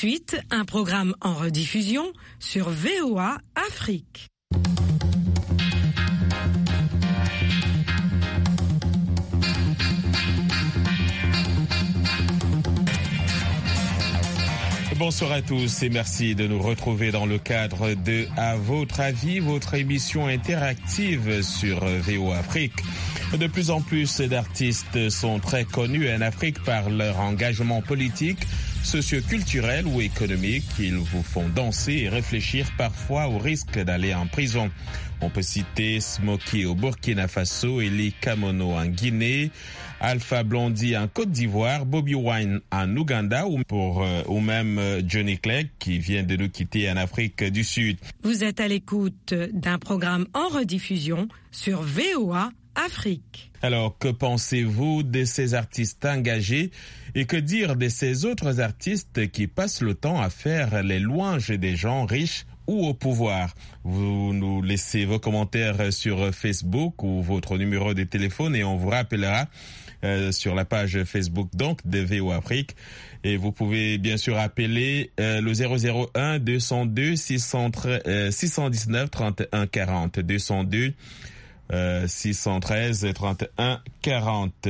suite, un programme en rediffusion sur VOA Afrique. Bonsoir à tous et merci de nous retrouver dans le cadre de À votre avis, votre émission interactive sur VOA Afrique. De plus en plus d'artistes sont très connus en Afrique par leur engagement politique, socio-culturel ou économique. Ils vous font danser et réfléchir parfois au risque d'aller en prison. On peut citer Smokey au Burkina Faso, Eli Kamono en Guinée, Alpha Blondy en Côte d'Ivoire, Bobby Wine en Ouganda ou même Johnny Clegg qui vient de nous quitter en Afrique du Sud. Vous êtes à l'écoute d'un programme en rediffusion sur VOA Afrique. Alors, que pensez-vous de ces artistes engagés et que dire de ces autres artistes qui passent le temps à faire les louanges des gens riches ou au pouvoir? Vous nous laissez vos commentaires sur Facebook ou votre numéro de téléphone et on vous rappellera sur la page Facebook donc de VOA Afrique. Et vous pouvez bien sûr appeler le 001 202 619 31 40 202 613 31 40.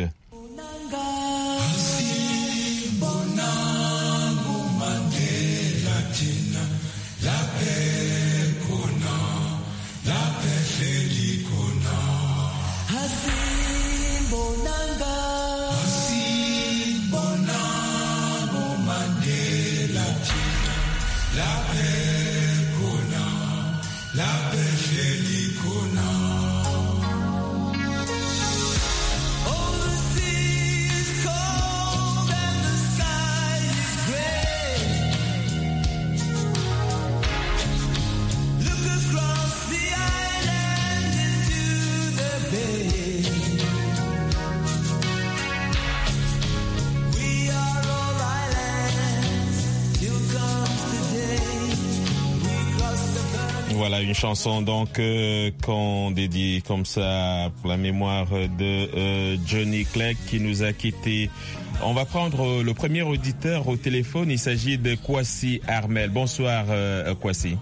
Voilà une chanson donc qu'on dédie comme ça pour la mémoire de Johnny Clegg qui nous a quittés. On va prendre le premier auditeur au téléphone. Il s'agit de Kwasi Armel. Bonsoir Kwasi.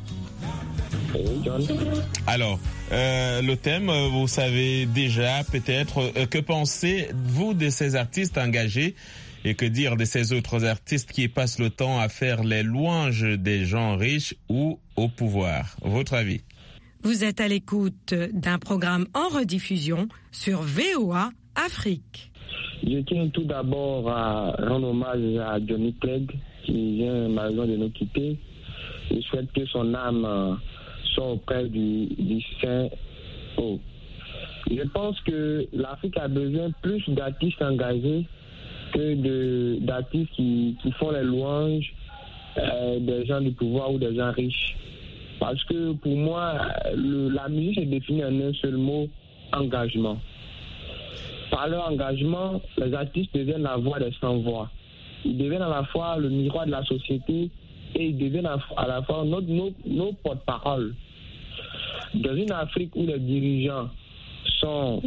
Alors, le thème, vous savez déjà peut-être. Que pensez-vous de ces artistes engagés et que dire de ces autres artistes qui passent le temps à faire les louanges des gens riches ou au pouvoir? Votre avis? Vous êtes à l'écoute d'un programme en rediffusion sur VOA Afrique. Je tiens tout d'abord à rendre hommage à Johnny Clegg qui vient malheureusement de nous quitter. Je souhaite que son âme soit auprès du Saint-Haut. Je pense que l'Afrique a besoin plus d'artistes engagés que d'artistes qui font les louanges des gens du pouvoir ou des gens riches. Parce que pour moi, la musique est définie en un seul mot, engagement. Par leur engagement, les artistes deviennent la voix des sans-voix. Ils deviennent à la fois le miroir de la société et ils deviennent à la fois nos porte-paroles. Dans une Afrique où les dirigeants sont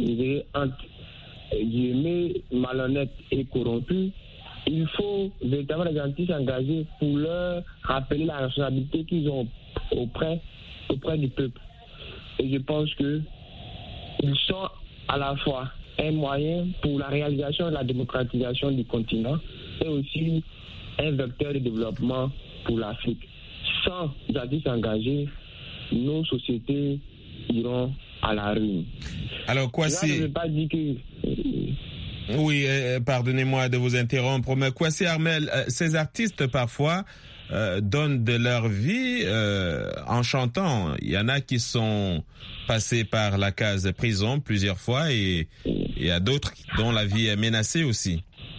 malhonnêtes et corrompus, il faut véritablement des artistes engagés pour leur rappeler la responsabilité qu'ils ont auprès du peuple. Et je pense que ils sont à la fois un moyen pour la réalisation et la démocratisation du continent et aussi un vecteur de développement pour l'Afrique. Sans artistes engagés, nos sociétés iront à la ruine. Alors quoi c'est... Je ne veux pas dire que... Oui, pardonnez-moi de vous interrompre, mais Kwasi Armel, ces artistes parfois donnent de leur vie en chantant. Il y en a qui sont passés par la case prison plusieurs fois et il y a d'autres dont la vie est menacée aussi.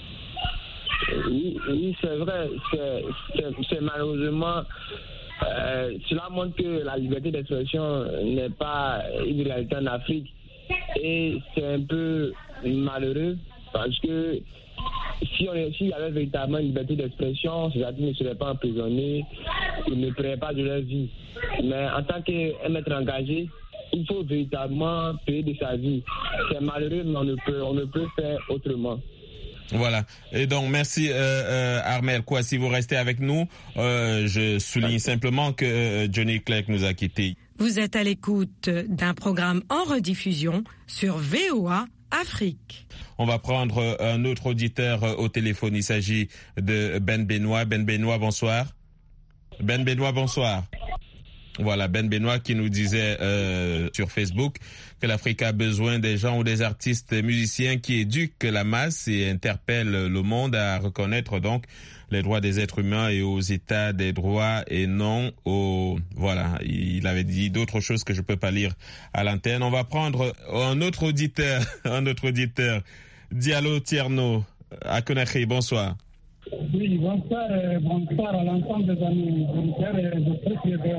Oui, c'est vrai. C'est malheureusement... cela montre que la liberté d'expression n'est pas une réalité en Afrique. Et c'est un peu malheureux parce que s'il y avait véritablement une liberté d'expression, ces artistes ne seraient pas emprisonnés, ils ne paieraient pas de leur vie. Mais en tant qu'un maître engagé, il faut véritablement payer de sa vie. C'est malheureux, mais on ne peut faire autrement. Voilà. Et donc, merci Armel Kouassi, vous restez avec nous. Je souligne simplement que Johnny Clegg nous a quittés. Vous êtes à l'écoute d'un programme en rediffusion sur VOA Afrique. On va prendre un autre auditeur au téléphone. Il s'agit de Ben Benoît. Ben Benoît, bonsoir. Ben Benoît, bonsoir. Voilà, Ben Benoît qui nous disait sur Facebook que l'Afrique a besoin des gens ou des artistes musiciens qui éduquent la masse et interpellent le monde à reconnaître donc les droits des êtres humains et aux états des droits et non aux... Voilà, il avait dit d'autres choses que je peux pas lire à l'antenne. On va prendre un autre auditeur, Diallo Tierno à Conakry. Bonsoir. Oui, bonsoir à l'ensemble des amis auditeurs et de ceux qui étaient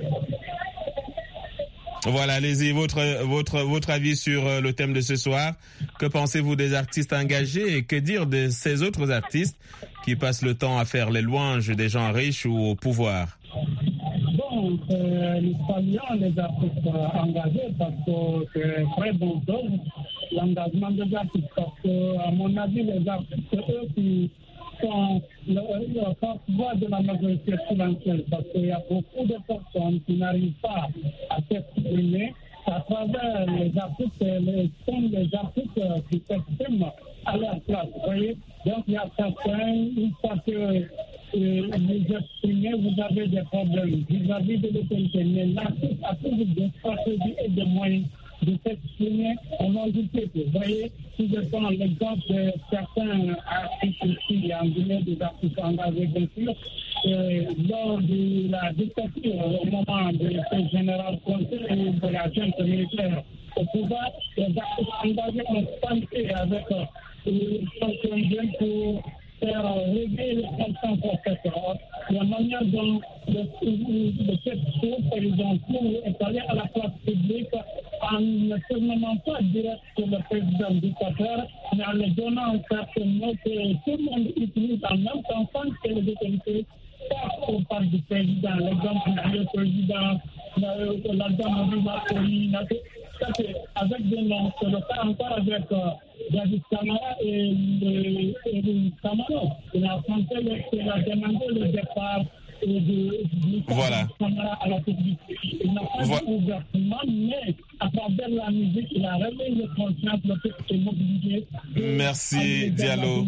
Voilà, allez-y, votre avis sur le thème de ce soir. Que pensez-vous des artistes engagés et que dire de ces autres artistes qui passent le temps à faire les louanges des gens riches ou au pouvoir? Bon, nous saluons les artistes engagés parce que c'est très bon chose, l'engagement des artistes. Parce que, à mon avis, les artistes, eux qui sont le porte-voix de la majorité silencieuse, parce qu'il y a beaucoup de personnes qui n'arrivent pas à s'exprimer à travers les artistes, sont les artistes qui s'expriment à leur place. Vous voyez? Donc il y a certains, une fois que vous exprimez, vous avez des problèmes vis-à-vis de l'autorité. Mais l'artiste a toujours des stratégies et des moyens de s'exprimer au nom du peuple. Vous voyez, si je prends l'exemple de certains artistes ici, anglais, des artistes engagés, bien sûr, lors de la dictature, au moment de ce général conseil de la junte militaire au pouvoir, les artistes engagés ont tenté avec quelqu'un bien pour faire régler les consciences professeurs. La manière dont le président est allé à la place publique en ne tournant pas direct sur le président dictateur, mais en lui donnant un certain mot que tout le monde utilise en même temps sans que les autorités passent au parle du président. L'exemple du président, la dame Moussa, avec des noms, c'est le cas encore avec David Camara et Camara. Il a demandé le départ du voilà. Camara à la publicité. Il n'a pas dit ouvertement, mais à travers la musique, il a réveillé le conscience, le fait que c'est mobilisé. Merci Diallo.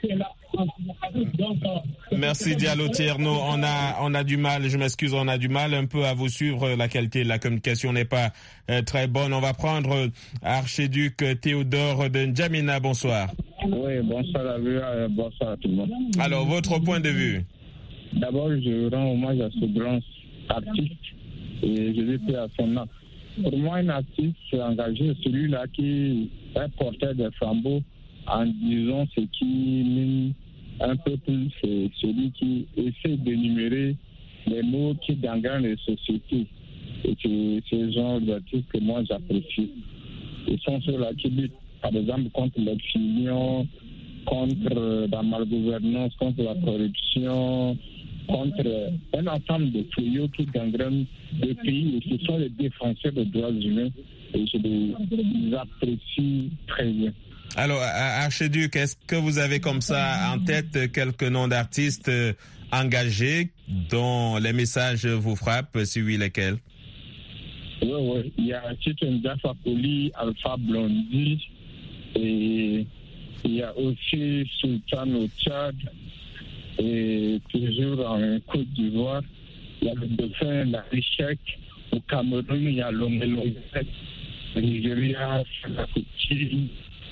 Merci Diallo Tierno. On a du mal, je m'excuse, on a du mal un peu à vous suivre. La qualité de la communication n'est pas très bonne. On va prendre Archiduc Théodore de N'Djamena. Bonsoir. Oui, bonsoir à vous, bonsoir à tout le monde. Alors, votre point de vue? D'abord, je rends hommage à ce grand artiste et je vais faire à son nom. Pour moi, un artiste engagé, celui-là qui est porteur des flambeaux en disant ce qui mine un peu plus, c'est celui qui essaie d'énumérer les mots qui gangrènent les sociétés. Et c'est ce genre d'artistes que moi j'apprécie. Ils sont ceux-là qui luttent, par exemple, contre l'excision, contre la malgouvernance, contre la corruption, contre un ensemble de fléaux qui gangrènent le pays. Et ce sont les défenseurs des droits humains et je les apprécie très bien. Alors, Archiduc, est-ce que vous avez comme ça en tête quelques noms d'artistes engagés dont les messages vous frappent, si oui, lesquels? Oui. Il y a Chitunja Fakoli, Alpha Blondy, et il y a aussi Sultan au Tchad, et toujours en Côte d'Ivoire. Il y a le dauphin, la Richek. Au Cameroun, il y a l'Omelongue, le Nigeria, la Couture.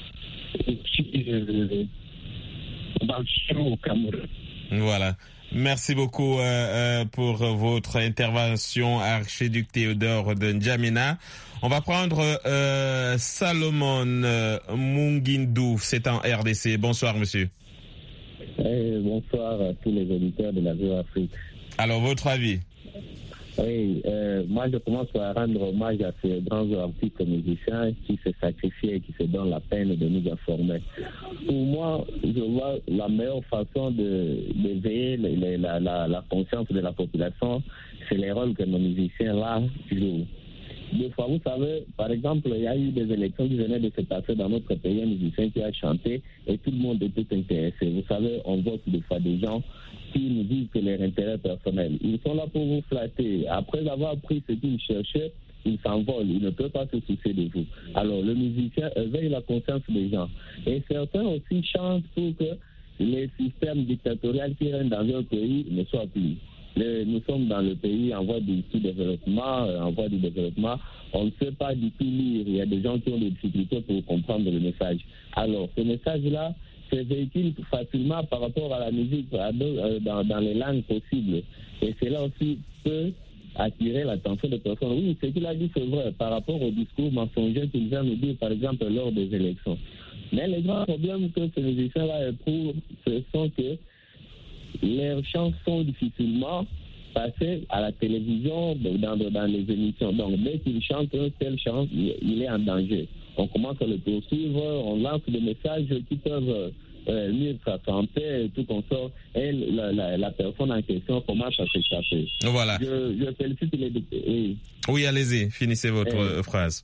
Au Cameroun. Voilà. Merci beaucoup pour votre intervention, Archiduc Théodore de N'Djamena. On va prendre Salomon Mungindou, c'est en RDC. Bonsoir, monsieur. Bonsoir à tous les auditeurs de la VOA Afrique. Alors, votre avis? Oui, moi je commence par rendre hommage à ces grands artistes musiciens qui se sacrifient et qui se donnent la peine de nous informer. Pour moi, je vois la meilleure façon d'éveiller la conscience de la population, c'est les rôles que nos musiciens là jouent. des fois, vous savez, par exemple, il y a eu des élections qui venaient de se passer dans notre pays, un musicien qui a chanté et tout le monde était intéressé. Vous savez, on voit des fois des gens qui nous disent que leur intérêt personnel. Ils sont là pour vous flatter. Après avoir pris ce qu'ils cherchaient, ils s'envolent. Ils ne peuvent pas se soucier de vous. Alors, le musicien éveille la conscience des gens. Et certains aussi chantent pour que les systèmes dictatoriaux qui règnent dans un pays ne soient plus. Nous sommes dans le pays en voie du sous-développement, on ne sait pas du tout lire. Il y a des gens qui ont des difficultés pour comprendre le message. Alors, ce message-là se véhicule facilement par rapport à la musique dans les langues possibles. Et cela aussi peut attirer l'attention des personnes. Oui, ce qu'il a dit, c'est vrai, par rapport au discours mensonger qu'il vient nous dire, par exemple, lors des élections. Mais les grands problèmes que ces musiciens-là éprouvent, ce sont que leurs chansons difficilement passées à la télévision, dans les émissions. Donc, dès qu'ils chantent un tel chant, il est en danger. On commence à le poursuivre, on lance des messages qui peuvent nuire sa santé et tout comme ça. Et la personne en question commence à s'échapper. Voilà. Je félicite les députés. Oui, allez-y, finissez votre phrase.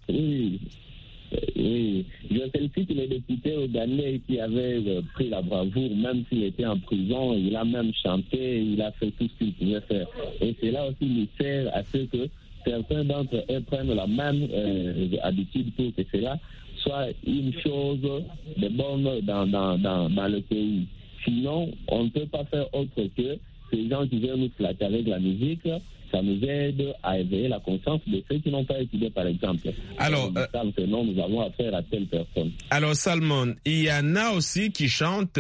Oui, je félicite les députés ougandais qui avaient pris la bravoure, même s'il était en prison, il a même chanté, il a fait tout ce qu'il pouvait faire. Et cela aussi lui sert à ce que certains d'entre eux prennent la même habitude pour que cela soit une chose de bonne dans le pays. Sinon, on ne peut pas faire autre que ces gens qui viennent nous flatter avec la musique. Ça nous aide à éveiller la conscience de ceux qui n'ont pas étudié, par exemple. Alors, non, nous avons affaire à telle personne. Alors, Salmon, il y en a aussi qui chantent,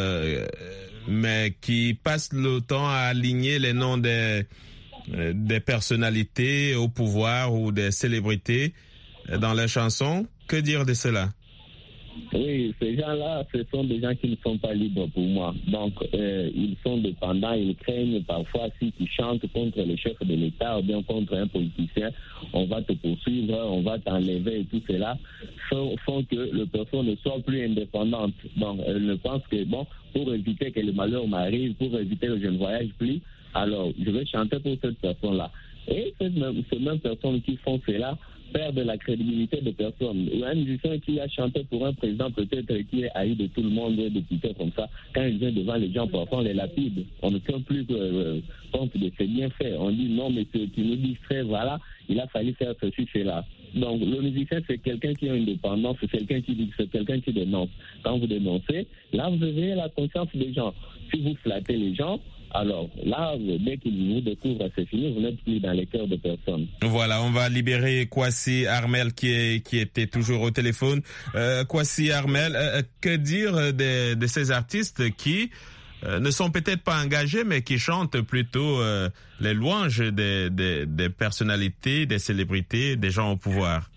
mais qui passent le temps à aligner les noms des personnalités au pouvoir ou des célébrités dans leurs chansons. Que dire de cela? Oui, ces gens-là, ce sont des gens qui ne sont pas libres pour moi. Donc, ils sont dépendants, ils craignent parfois si tu chantes contre le chef de l'État ou bien contre un politicien, on va te poursuivre, on va t'enlever et tout cela font que la personne ne soit plus indépendante. Donc, elle ne pense que, pour éviter que le malheur m'arrive, pour éviter que je ne voyage plus, alors je vais chanter pour cette personne-là. Et ces mêmes personnes qui font cela perdent la crédibilité des personnes. Il y a un musicien qui a chanté pour un président peut-être qui est haï de tout le monde, des députés comme ça. Quand il vient devant les gens, parfois on les lapide. On ne tient plus compte de ses bienfaits. On dit non, mais tu nous distrais, voilà, il a fallu faire ceci, cela. Donc le musicien, c'est quelqu'un qui a une dépendance, c'est quelqu'un qui dit, c'est quelqu'un qui dénonce. Quand vous dénoncez, là vous éveillez la conscience des gens. Si vous flattez les gens, alors là, dès qu'ils vous découvrent, c'est fini, vous n'êtes plus dans les cœurs de personne. Voilà, on va libérer Kwasi Armel qui était toujours au téléphone. Kwasi Armel, que dire de ces artistes qui ne sont peut-être pas engagés, mais qui chantent plutôt les louanges des personnalités, des célébrités, des gens au pouvoir?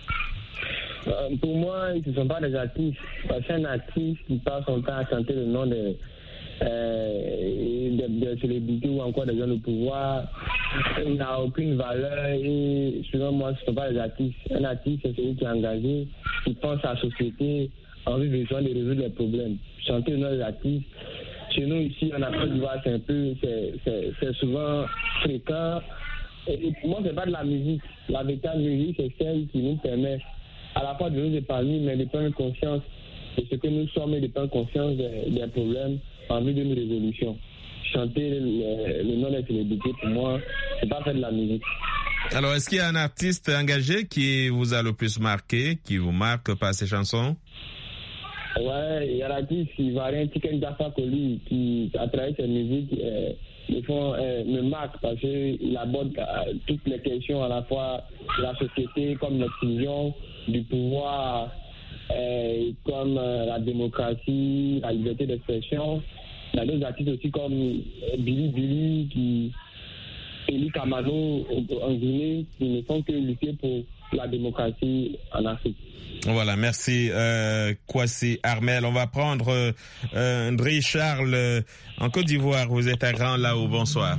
Pour moi, ce ne sont pas des artistes. Parce qu'un artiste qui passe son temps à chanter le nom de célébrités ou encore des gens au pouvoir, il n'a aucune valeur et selon moi, ce ne sont pas des artistes. Un artiste, c'est celui qui est engagé, qui pense à la société, en vue besoin de résoudre les problèmes. Chanter le nom des artistes, chez nous ici en Côte d'Ivoire, c'est souvent fréquent. Et pour moi, c'est pas de la musique. La véritable musique, c'est celle qui nous permet à la fois de nous épargner, mais de prendre conscience de ce que nous sommes et de prendre conscience des problèmes en vue d'une résolution. Chanter le nom des célébrités, pour moi, c'est pas faire de la musique. Alors, est-ce qu'il y a un artiste engagé qui vous a le plus marqué, qui vous marque par ses chansons? Ouais, il y a l'artiste ivoirien Tiken Jah Fakoly qui, à travers ses musiques, me marque parce qu'il aborde toutes les questions à la fois de la société, comme l'exclusion, du pouvoir, comme la démocratie, la liberté d'expression. Il y a d'autres artistes aussi comme Billy, Eli Kamano en Guinée, qui ne font que lutter pour la démocratie en Afrique. Voilà, merci Kwasi Armel. On va prendre Ndri Charles en Côte d'Ivoire. Vous êtes à Grand Lao. Bonsoir.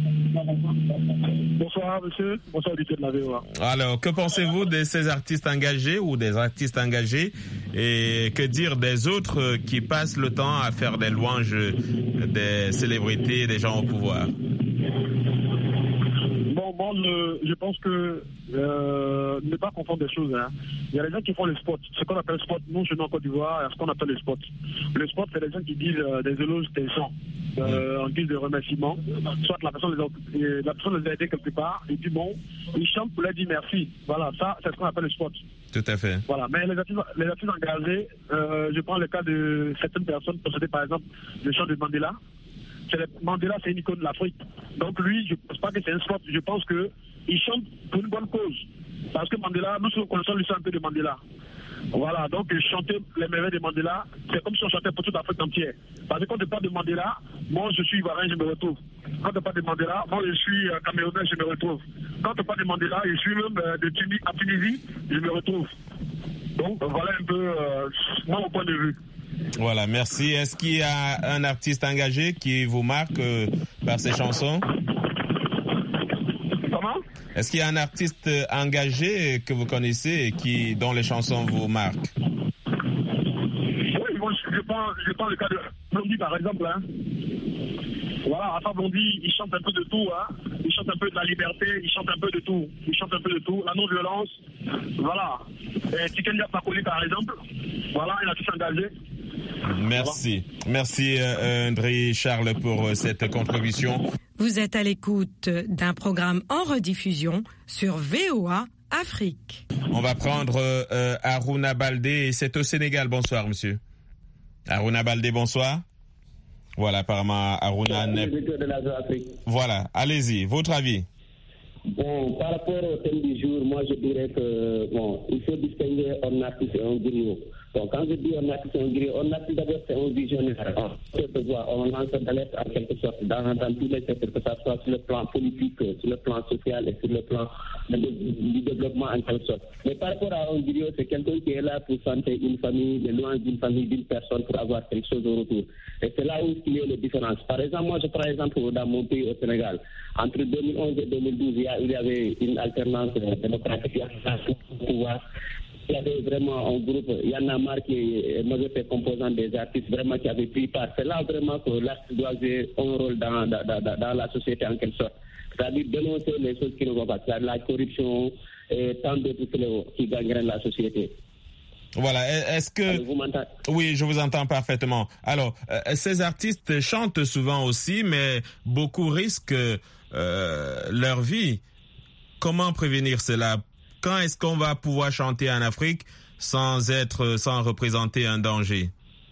Bonsoir monsieur, bonsoir auditeur de la VOA. Alors, que pensez-vous de ces artistes engagés ou des artistes engagés et que dire des autres qui passent le temps à faire des louanges des célébrités, des gens au pouvoir? Bon, Bon, moi, je pense que ne pas confondre des choses. Hein. Il y a des gens qui font le sport. Ce qu'on appelle sport, nous, chez nous en Côte d'Ivoire, il y a ce qu'on appelle le sport. Le sport, c'est des gens qui disent des éloges des gens en guise de remerciement. Soit la personne les a aidés quelque part, et puis bon, ils chantent pour leur dire merci. Voilà, ça, c'est ce qu'on appelle le sport. Tout à fait. Voilà, mais les artistes engagés, je prends le cas de certaines personnes, possédées par exemple le chant de Mandela. Mandela, c'est une icône de l'Afrique. Donc lui, je ne pense pas que c'est un sport. Je pense qu'il chante pour une bonne cause. Parce que Mandela, nous connaissons l'histoire un peu de Mandela. Voilà, donc chanter les merveilles de Mandela, c'est comme si on chantait pour toute l'Afrique entière. Parce que quand on parle de Mandela, moi je suis ivoirien, je me retrouve. Quand on parle de Mandela, moi je suis camerounais, je me retrouve. Quand on parle de Mandela, je suis même de Tunisie, je me retrouve. Donc voilà un peu mon point de vue. Voilà, merci. Est-ce qu'il y a un artiste engagé qui vous marque par ses chansons? Comment? Est-ce qu'il y a un artiste engagé que vous connaissez et dont les chansons vous marquent? Oui, moi je prends le cas de Blondie par exemple. Hein. Voilà, Alpha Blondie, il chante un peu de tout. Hein. Il chante un peu de la liberté, il chante un peu de tout. Il chante un peu de tout. La non-violence, voilà. Tiken Jah Fakoly par exemple, voilà, un artiste engagé. Merci. Merci André Charles pour cette contribution. Vous êtes à l'écoute d'un programme en rediffusion sur VOA Afrique. On va prendre Harouna Baldé, c'est au Sénégal. Bonsoir monsieur. Harouna Baldé, bonsoir. Voilà, apparemment Harouna... Voilà, allez-y, votre avis. Bon, par rapport au thème du jour, moi je dirais que il faut distinguer un artiste et un griot. Donc quand je dis un artiste et un griot, un artiste d'abord c'est un visionnaire. On lance d'alerte en quelque sorte dans tous les secteurs, que ce soit sur le plan politique, sur le plan social et sur le plan du développement en quelque sorte. Mais par rapport à un griot, c'est quelqu'un qui est là pour santer une famille, de loin d'une famille, d'une personne, pour avoir quelque chose au retour. Et c'est là où il y a les différences. Par exemple, moi je prends exemple dans mon pays au Sénégal. Entre 2011 et 2012, il y avait une alternance démocratique au pouvoir. Il y avait vraiment un groupe, Y'en a marre, qui est majorité composante des artistes vraiment qui avaient pris part. C'est là vraiment que l'artiste doit jouer un rôle dans la société en quelque sorte. C'est-à-dire dénoncer les choses qui ne vont pas, c'est-à-dire la corruption et tant d'autres fléaux qui gagneraient la société. Voilà, est-ce que... Alors, vous m'entendez? Oui, je vous entends parfaitement. Alors, ces artistes chantent souvent aussi, mais beaucoup risquent leur vie. Comment prévenir cela? Quand est-ce qu'on va pouvoir chanter en Afrique sans représenter un danger?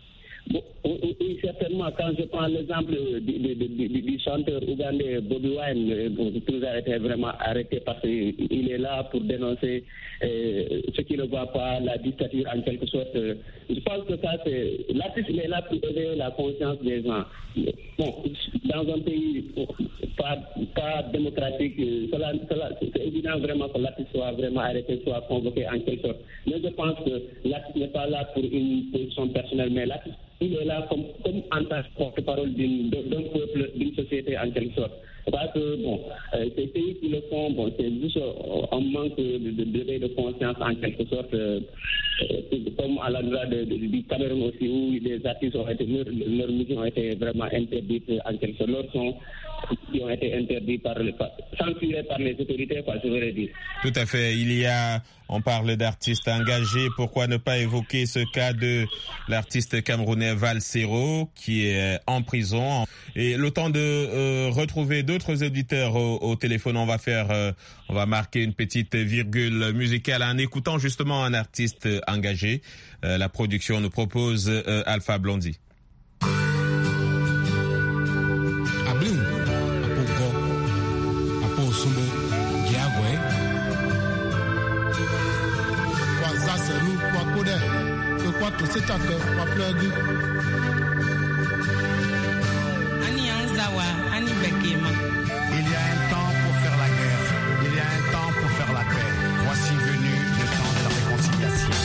Oui, certainement. Quand je prends l'exemple du chanteur ougandais Bobi Wine, tout a été vraiment arrêté parce qu'il est là pour dénoncer ce qui ne va pas, la dictature en quelque sorte. Je pense que ça, l'artiste est là pour éveiller la conscience des gens. Bon, dans un pays pas démocratique, c'est évident vraiment que l'artiste soit vraiment arrêté, soit convoqué en quelque sorte. Mais je pense que l'artiste n'est pas là pour une position personnelle, mais l'artiste, il est là comme en tant que porte-parole d'un peuple, d'une société en quelque sorte. Parce que, ces pays qui le font, c'est juste un manque de conscience en quelque sorte, comme à l'endroit du Cameroun aussi, où les artistes leurs musiques ont été vraiment interdites en quelque sorte. Leurs sons qui ont été interdits censurés par les autorités, je voudrais dire. Tout à fait. On parle d'artistes engagés. Pourquoi ne pas évoquer ce cas de l'artiste camerounais Valsero qui est en prison? Et le temps de retrouver d'autres auditeurs au téléphone, on va marquer une petite virgule musicale en écoutant justement un artiste engagé. La production nous propose Alpha Blondie. Il y a un temps pour faire la guerre, il y a un temps pour faire la paix. Voici venu le temps de la réconciliation.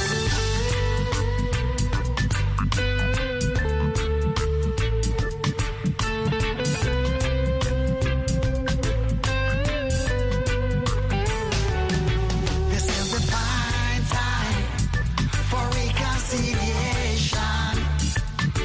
This is the time for reconciliation.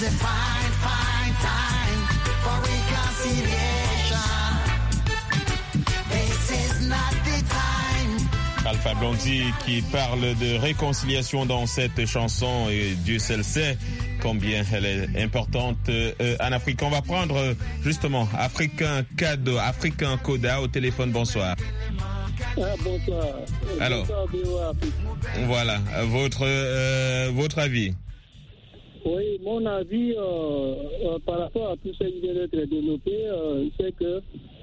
a fine, fine time for reconciliation. This is not the time. Alpha Blondy qui parle de réconciliation dans cette chanson et Dieu seul sait combien elle est importante en Afrique. On va prendre justement Africain Koda au téléphone. Bonsoir. Bonsoir. Alors, voilà, votre avis. Oui, mon avis par rapport à tout ce qui vient d'être développé, c'est que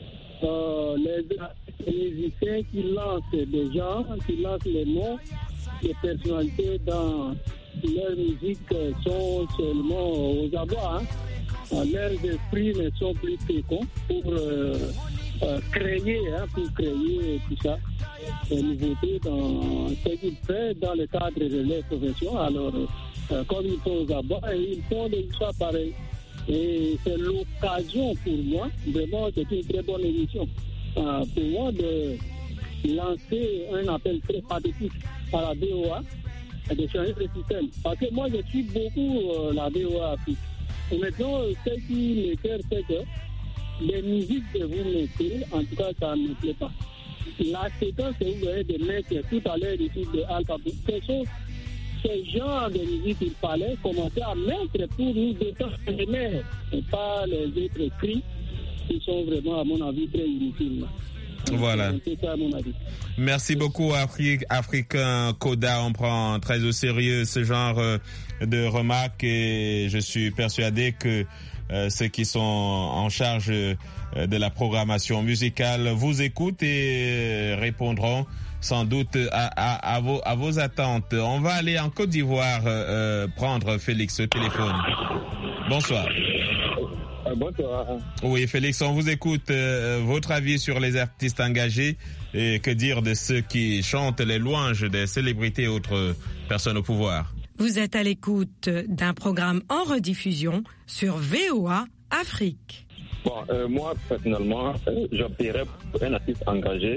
les musiciens qui lancent des gens, qui lancent les noms des personnalités dans leur musique sont seulement aux abois. Leurs esprits ne sont plus féconds pour créer tout ça, des nouveautés dans ce qu'ils font dans le cadre de leur profession. Alors, comme ils sont aux abois, ils font des histoires pareilles. Et c'est l'occasion pour moi, vraiment, c'est une très bonne émission, pour moi de lancer un appel très pathétique à la VOA de changer le système. Parce que moi, je suis beaucoup la VOA Afrique. Et maintenant, ce qui m'écoeure, c'est que les musiques que vous mettez, en tout cas, ça ne me plaît pas. La séquence que vous avez de mettre tout à l'heure ici de Alpha, ce genre de musique qu'il fallait commencer à mettre pour nous détendre les mers et pas les autres cris qui sont vraiment, à mon avis, très inutiles. Voilà. C'est ça, à mon avis. Merci beaucoup, Africain Koda. On prend très au sérieux ce genre de remarques et je suis persuadé que ceux qui sont en charge de la programmation musicale vous écoutent et répondront sans doute à vos attentes. On va aller en Côte d'Ivoire prendre Félix au téléphone. Bonsoir. Bonsoir. Oui, Félix, on vous écoute. Votre avis sur les artistes engagés et que dire de ceux qui chantent les louanges des célébrités et autres personnes au pouvoir? Vous êtes à l'écoute d'un programme en rediffusion sur VOA Afrique. Bon, moi, personnellement, j'opterais pour un artiste engagé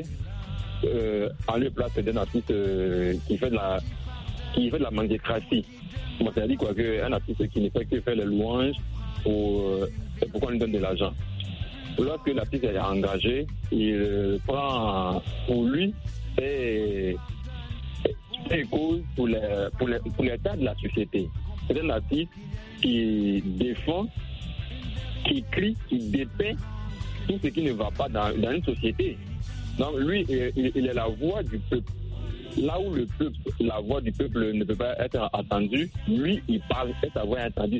en lieu place d'un artiste qui fait de la mendiacratie. Moi, c'est-à-dire quoi, qu'un artiste qui ne fait que faire les louanges c'est pourquoi on lui donne de l'argent. Lorsque l'artiste est engagé, il prend pour lui et cause pour l'état de la société. C'est un artiste qui défend, qui crie, qui dépeint tout ce qui ne va pas dans une société. Donc lui, il est la voix du peuple. Là où la voix du peuple ne peut pas être entendue, lui, il parle et sa voix est entendue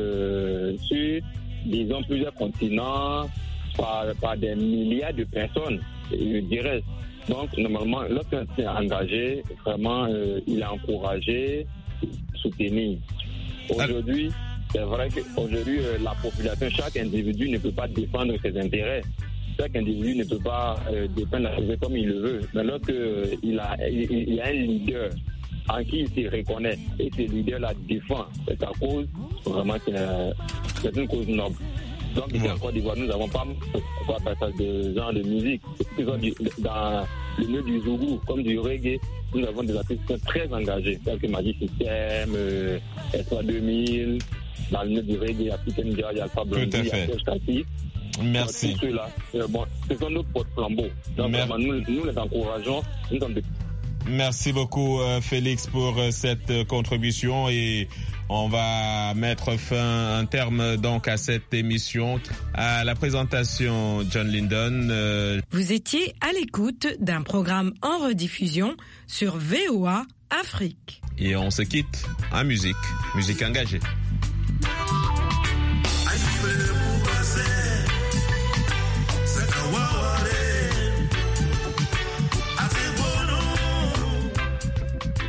sur disons, plusieurs continents, par des milliards de personnes, je dirais. Donc, normalement, lorsqu'un est engagé, vraiment, il est encouragé, soutenu. Aujourd'hui, c'est vrai qu'aujourd'hui, la population, chaque individu ne peut pas défendre ses intérêts. Chaque individu ne peut pas défendre la société comme il le veut. Mais lorsqu'il a un leader en qui il se reconnaît et ce leader la défend, c'est sa cause, vraiment, c'est une cause noble. Donc, ici en Côte d'Ivoire, nous n'avons pas de genre de musique. Dans le milieu du zougou, comme du reggae, nous avons des artistes qui sont très engagés, tels que Magic System, S3 2000, dans le milieu du reggae, African Jazz, Alpha Blondy, Alpha. Merci. Tout ceux-là, ce sont nos porte-flambeaux. Donc, vraiment, nous les encourageons. Nous sommes Merci beaucoup, Félix, pour cette contribution et on va mettre un terme donc à cette émission. À la présentation, John Lindon. Vous étiez à l'écoute d'un programme en rediffusion sur VOA Afrique. Et on se quitte en musique engagée.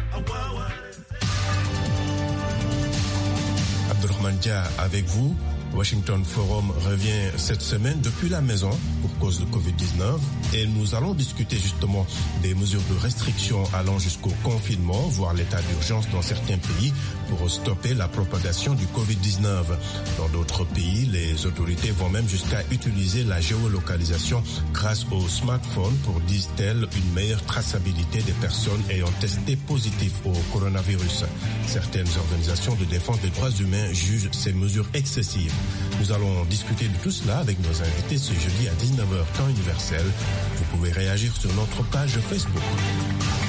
Abdourahmane Dia avec vous Washington Forum revient cette semaine depuis la maison pour cause de Covid-19 et nous allons discuter justement des mesures de restriction allant jusqu'au confinement, voire l'état d'urgence dans certains pays pour stopper la propagation du Covid-19. Dans d'autres pays, les autorités vont même jusqu'à utiliser la géolocalisation grâce au smartphone pour, disent-elles, une meilleure traçabilité des personnes ayant testé positif au coronavirus. Certaines organisations de défense des droits humains jugent ces mesures excessives. Nous allons discuter de tout cela avec nos invités ce jeudi à 19h temps universel. Vous pouvez réagir sur notre page Facebook.